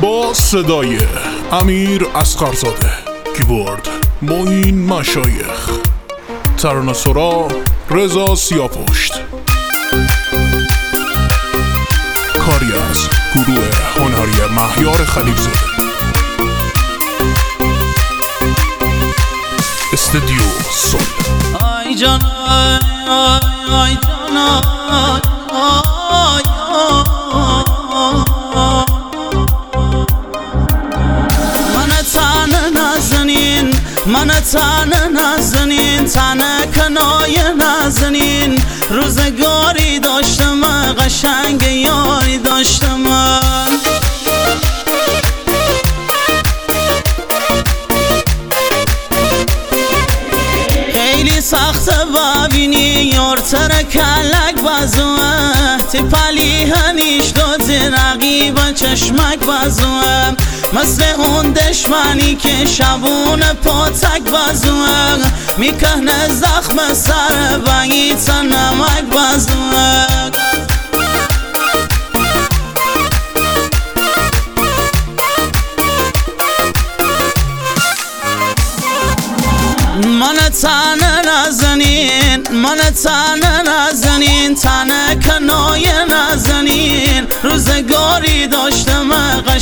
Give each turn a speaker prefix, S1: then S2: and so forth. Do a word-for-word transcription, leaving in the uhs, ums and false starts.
S1: با صدای امیر اصغرزاده، کیبورد معین مشایخ، ترانه سرا رضا سیاپشت، کاری از گروه هنری مهیار خلیلزاده، استودیو سول.
S2: آی جان آی آی جان آی آی من تنه نزنین، من تنه نزنین، تنه کنای نزنین. روزگاری داشتم قشنگ یاری داشتم، خیلی سخته ببینی یار تر کلک بازوه، تیپالی هنیش دوتی رقیب چشمک بازوه، مثل اون دشمنی که شبون پاتک بازوه، میکنه زخم سر بگی تا نمک بازوه. من تنه نزنین، من تنه نزنین، تنه کنای نزنین. روزگاری داشتم